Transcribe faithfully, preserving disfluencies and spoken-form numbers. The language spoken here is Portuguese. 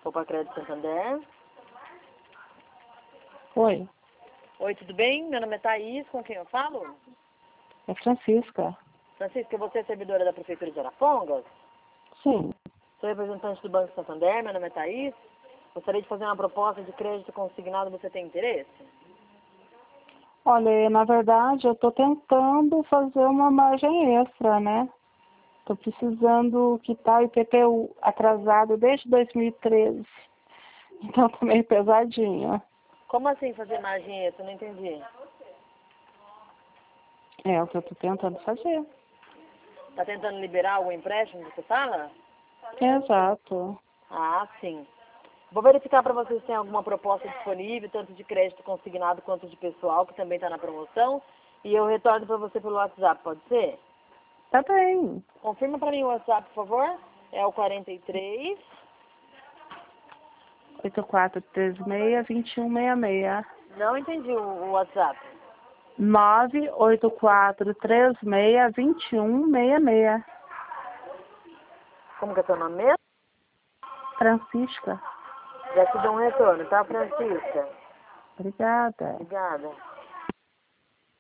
Opa, Crédito Santander. Oi, Oi, tudo bem? Meu nome é Thaís, com quem eu falo? é Francisca. Francisca, você é servidora da Prefeitura de Arapongas? Sim. Sou representante do Banco Santander, meu nome é Thaís. Gostaria de fazer uma proposta de crédito consignado, você tem interesse? Olha, na verdade, eu estou tentando fazer uma margem extra, né? Estou precisando quitar o I P T U atrasado desde dois mil e treze. Então tá meio pesadinho. Como assim fazer margem extra? Não entendi. É o que eu estou tentando fazer. Tá tentando liberar algum empréstimo, você fala? Exato. Ah, sim. Vou verificar para vocês se tem alguma proposta disponível, tanto de crédito consignado quanto de pessoal, que também está na promoção. E eu retorno para você pelo WhatsApp, pode ser? Tá bem. Confirma para mim o WhatsApp, por favor. É o quarenta e três. oito quatro três seis, dois um seis seis. Não entendi o, o WhatsApp. nove oito quatro três seis, dois um seis seis. Como que é seu nome mesmo? Francisca. Já te dou um retorno, tá, Francisca? Obrigada. Obrigada.